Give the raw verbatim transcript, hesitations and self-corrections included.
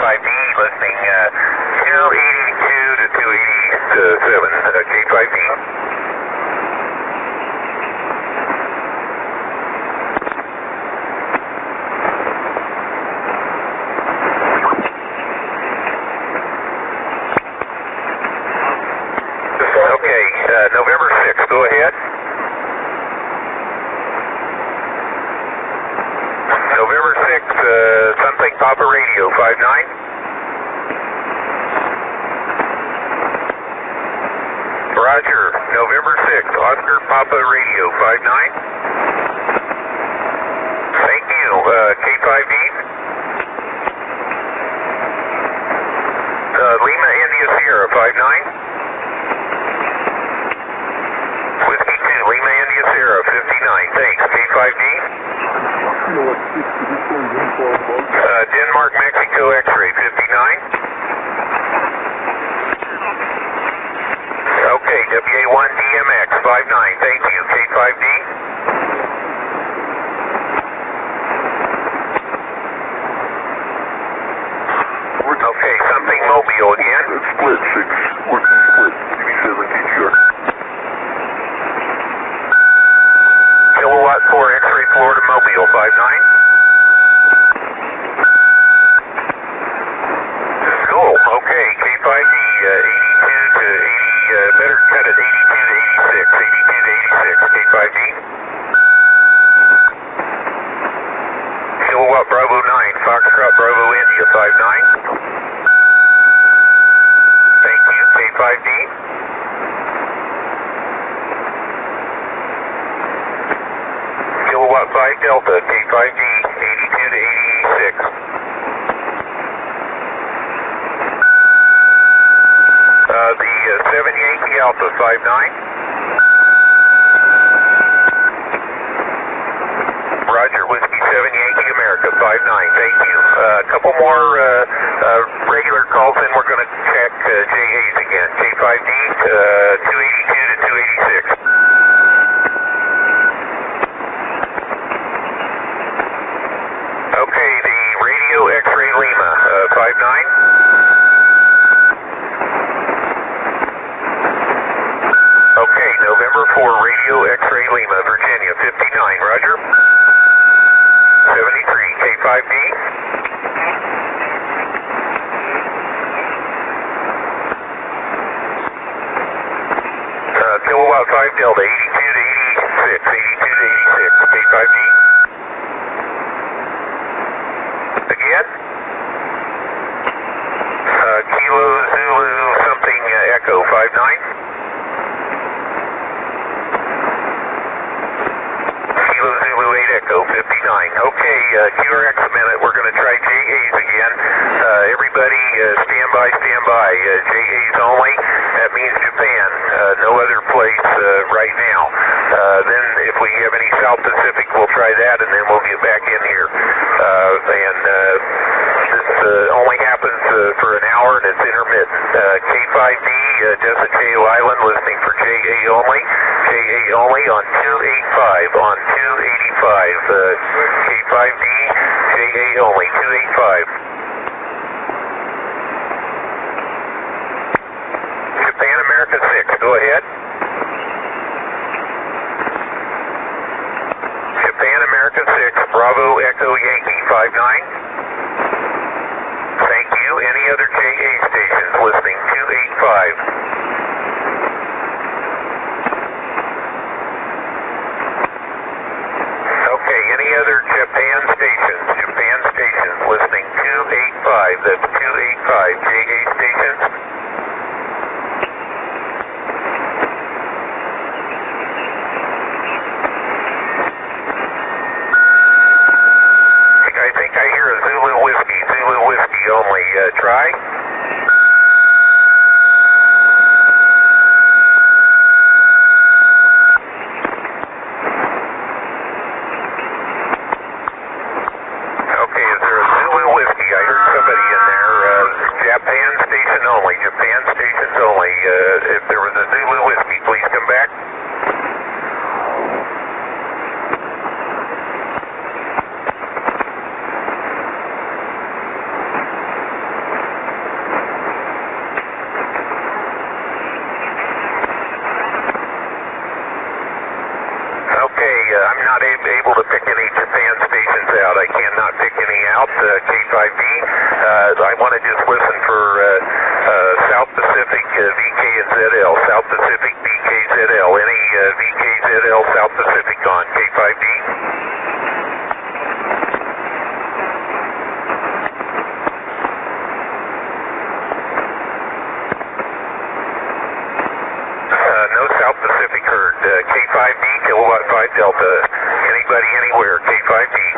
five D, listening uh, two eighty-two to two eighty-seven, uh, K five D. Okay, uh, November sixth, go ahead. November sixth, uh, something Papa Radio, five nine. Roger, November sixth, Oscar Papa Radio, five nine. Thank you, uh, K five D. Uh, Lima India Sierra, five nine. Whiskey two, Lima India Sierra, fifty-nine, thanks, K five D. Uh, Denmark, Mexico, X-ray, fifty-nine. Okay, W A one D M X, five nine, thank you, K five D. Okay, something Mobile again. Split six, working split, T V seventeen, sure. Kilowatt four, X-ray Florida, Mobile, five nine. Cool, okay, K five D, uh, eighty-two to eighty, uh, better cut it, eighty-two to eighty-six, eighty-two to eighty-six, K five D. Kilowatt Bravo nine, Foxtrot Bravo India, five nine. Thank you, K five D. Kilowatt five Delta, K five D, eighty-two to eighty-six. Uh, the uh, seven Yankee Alpha, five nine. Roger, Whiskey seven Yankee America, five nine, thank you. Uh, a couple more uh, uh, regular calls, then we're going to check uh, J As again. K five D, uh, two eighty-two to two eighty-six. Okay, the radio X-ray Lima, uh, five nine. Okay, November four, radio X-ray Lima, Virginia, fifty-nine, roger. seventy-three, K five D. Uh, Kilowatt five Delta, eighty-two to eighty-six, eighty-two to eighty-six, K five D. Again? Uh, Kilo Zulu something uh, Echo, five nine. Kilo Zulu eight Echo, fifty-nine. Okay, uh, Q R X a minute, we're going to try J As again. Uh, everybody uh, stand by, stand by. Uh, J As only, that means Japan. Uh, no other place uh, right now. Uh, then if we have any South Pacific, we'll try that, and then we'll get back in here. Uh, and uh, this uh, only happens uh, for an hour, and it's intermittent. Uh, K five D, uh, Desateo Island, listening for J A only. J A only on two eighty-five, on two eighty-five. Uh, K five D, J A only, two eighty-five. Japan America six, go ahead. Japan America six, Bravo Echo Yankee, five nine. Thank you. Any other J A stations listening, two eighty-five. Okay, any other Japan stations? Japan stations listening, two eighty-five. That's two eighty-five J A stations. I think I hear a Zulu Whiskey, Zulu Whiskey only. Uh, try. Okay, is there a Zulu Whiskey? I heard somebody in there. Uh, Japan station only, Japan stations only. Uh, if there was a Zulu Whiskey, please come back. uh, V K Z L South Pacific on K five D. Uh, no South Pacific heard. Uh, K five D, Kilowatt five Delta. Anybody, anywhere, K five D.